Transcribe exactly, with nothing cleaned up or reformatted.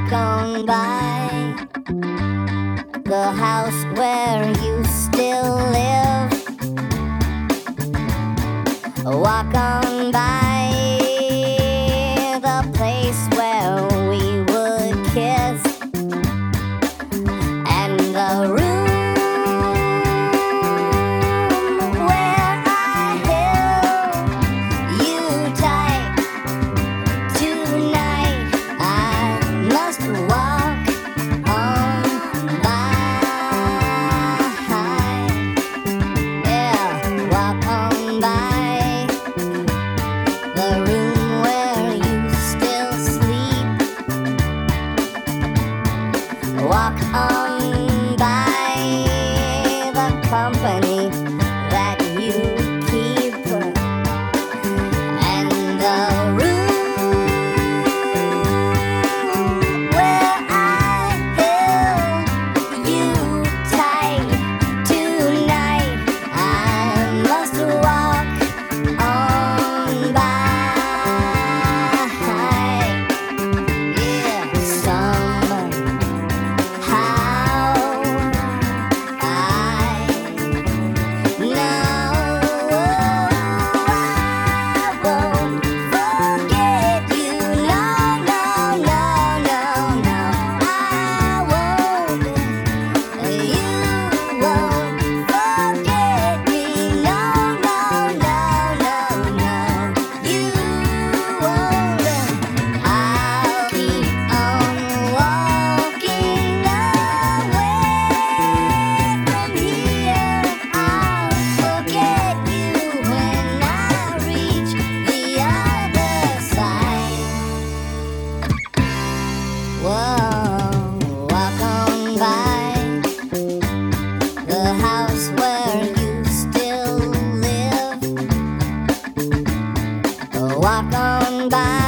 walk on by the house where you still live. Walk on by the place where we would kiss, and the room where I held you tight. Tonight I must walk on by. Yeah, walk on by the room where you still sleep. Walk on by the company that you keep, and the room where I held you tight. Tonight I must walk on by. Yeah, somehow I know I won't forget you. No, no, no, no, no, I won't. You won't forget me. No, no, no, no, no, you won't. I'll keep on walking away from here. I'll forget you when I reach the other side. Whoa, walk on by the house where you still live. Walk on by